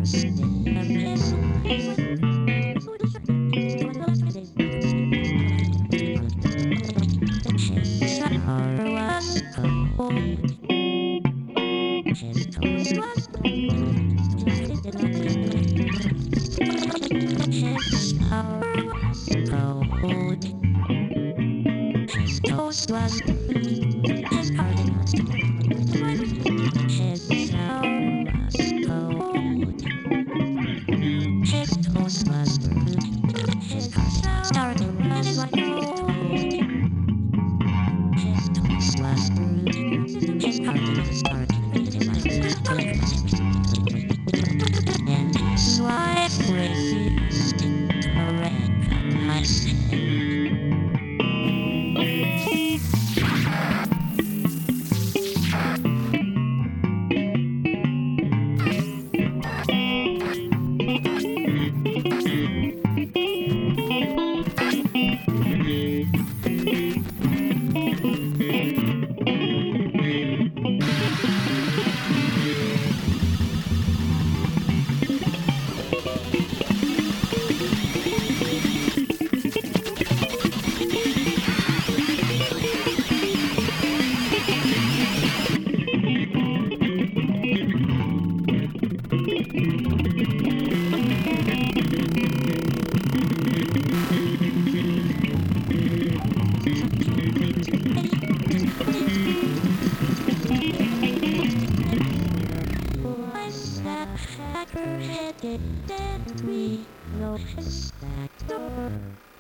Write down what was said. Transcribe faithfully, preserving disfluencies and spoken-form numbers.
Toast was his garden was his soul was cold. His toast was his garden started running like gold. His toast was his garden started reading like gold. And his wife refused to recognize him. Hacker headed, did we notice that door?